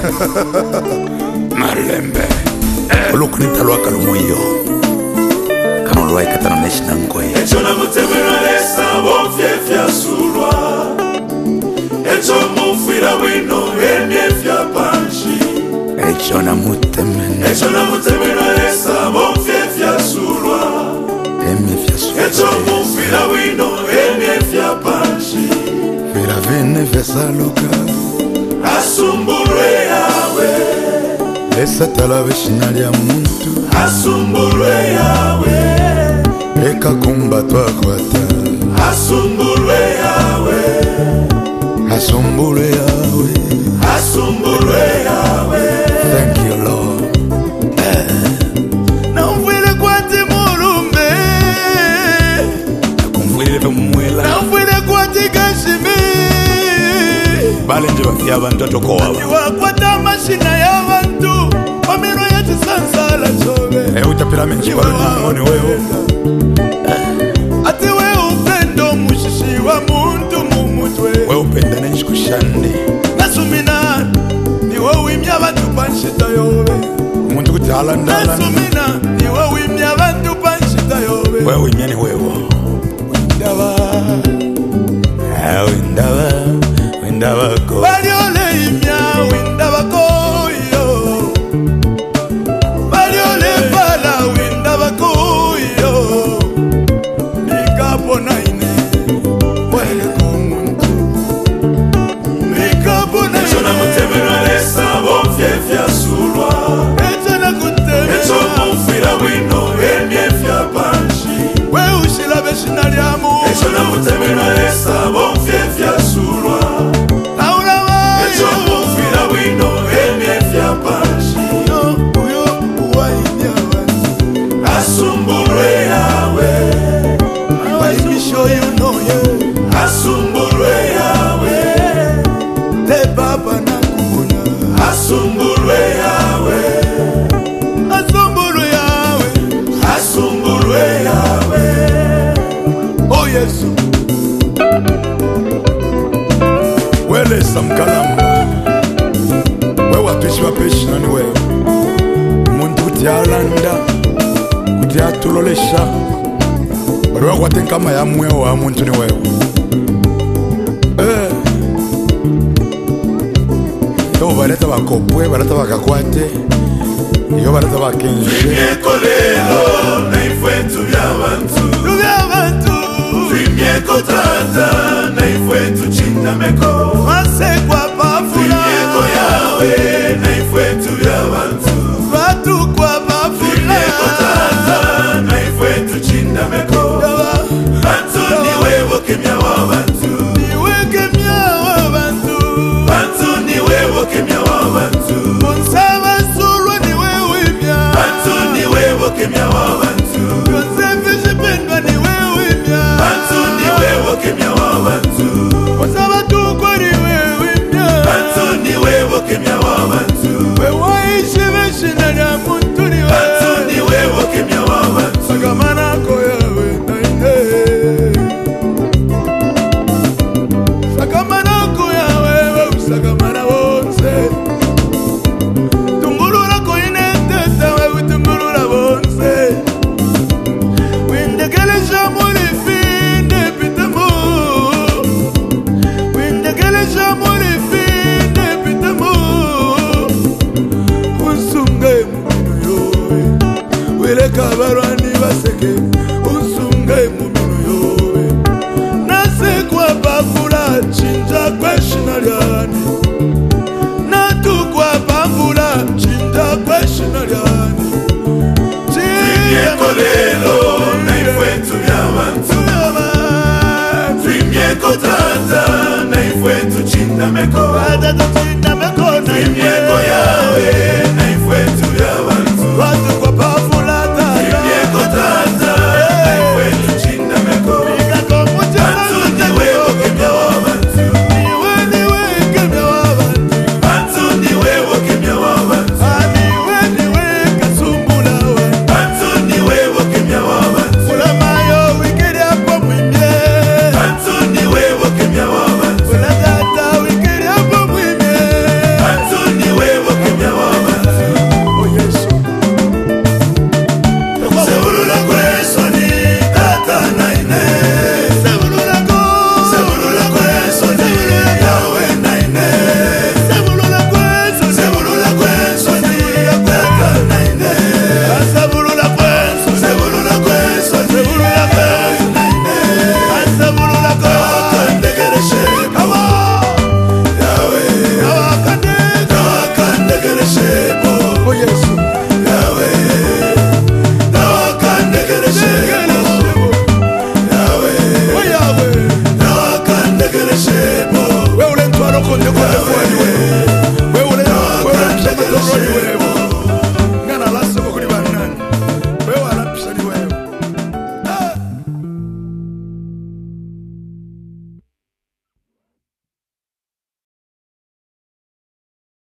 Malembe Ulukunita lwaka lumuyo Kano lwaika tana neshina ngoye Echo na mutemera lesa Wofyefya sulwa Echo mufira wino Emyefya panshi Echo na mutemera lesa Wofyefya sulwa Echo mufira wino Emyefya panshi Vira vene vesaluka Asumbulwe yawe Esa talaveshina lya muntu Asumbulwe yawe Eka kumba twakwata Asumbulwe yawe Asumbulwe yawe Asumbulwe yawe. Thank you Lord. Namvwile kwati mulumbe Nakumvwile mwela Namvwile kwati kashimi Bale nje bafya abantu atokowa Wakwata mashina ya bantu Pamiro ya chisansala chobe utapira menji kwa mwone wewe Ati we upendo mushishi wa muntu mumutwe We upenda nenshi kushandi Nasumina ni we wimya bantu panshita yobe Muntu kuti halandala Nasumina ni we wimya bantu panshita yobe We wimya ni wewe Windaba ko Baliole imya windaba ko yo Baliole bala windaba ko yo Mikapo naine Mwele kumuntu Mikapo naine Echo na mutemera lesa Wofyefya sulwa Echo na kutemera Echo mufira wino Emyefya panshi We ushila beshina lyamu Echo na mutemera lesa Wofyefya sulwa Echo mufira wino Emyefya panshi Uyo uwaimya wansi Asumbulwe yawe Let me show you know you Asumbulwe yawe Le baba na kumuna Asumbulwe yawe Asumbulwe yawe Asumbulwe yawe Oh Yesu Wele samkalamba We watuishi wapeshina ni wewe Muntu kuti alanda Kuti atulolesha Wale wakwate nkama ya mweo wa muntu ni wewe Yo bareta bakopwe, bareta bakakwate Yo bareta bakenje Twimyeko lelo na ifwetu by'abantu Twimyeko tata na ifwetu chindameko Masekwa pafula Twimyeko yawe na ifwetu by'abantu Batukwa pafula Twimyeko tata na ifwetu chindameko Bantu niwe wokemya wabantu Niwe kemya wabantu Bantu niwe wokemya wabantu Bonsaba sulwa niwe wimya Bantu niwe wokemya wabantu Yosefu shipendwa niwe wimya Bantu niwe wokemya wabantu Bonsaba tukwa niwe wimya Bantu niwe wokemya wabantu We waishi beshina lya muntu niwe Bantu niwe wokemya wabantu Sagamana koyawe naine Sagamana koyawe Sagamana wonse Tungulura koine teta we Tungulura wonse Windekele jamuri finde pitamo Windekele jamuri finde pitamo Unsunge mumino yowe Wile kabarwani baseke Unsunge mumino yowe Nasekwa bafula chinja kweshina lyani Natukwa bafula chinja kweshina lyani Twimyeko lelo na ifwetu by'abantu Twimyeko tata na ifwetu chindameko Twimyeko yawe na ifwetu by'abantu Batukwa bafula Twimyeko tata na ifwetu chindameko Bantu niwe wokemya wabantu Niwe kemya wabantu Bantu niwe wokemya wabantu Niwe kasumbula wabantu Bantu niwe wokemya wabantu Ulamayo wikiri hapo mwimye Bantu niwe wokemya wabantu Ulatata wikiri hapo mwimye Bantu niwe kote kote